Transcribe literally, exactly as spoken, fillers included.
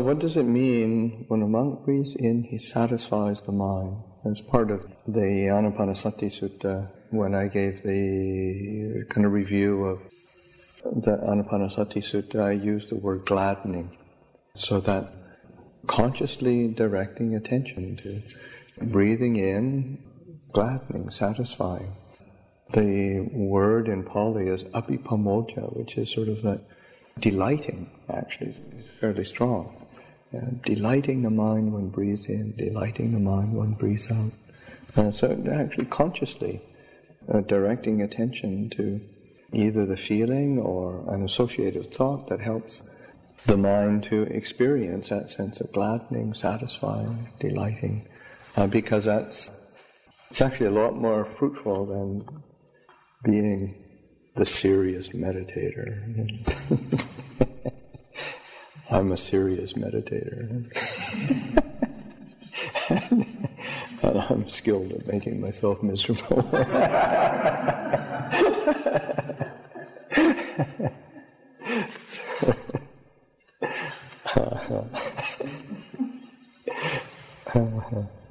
Well, what does it mean when a monk breathes in, he satisfies the mind? As part of the Anapanasati Sutta, when I gave the kind of review of the Anapanasati Sutta, I used the word gladdening. So that consciously directing attention to breathing in, gladdening, satisfying. The word in Pali is apipamoja, which is sort of like delighting, actually. It's fairly strong. Uh, delighting the mind when breathes in, delighting the mind when breathes out. Uh, so actually consciously uh, directing attention to either the feeling or an associated thought that helps the mind to experience that sense of gladdening, satisfying, delighting, uh, because that's it's actually a lot more fruitful than being the serious meditator. I'm a serious meditator. And I'm skilled at making myself miserable. so, uh,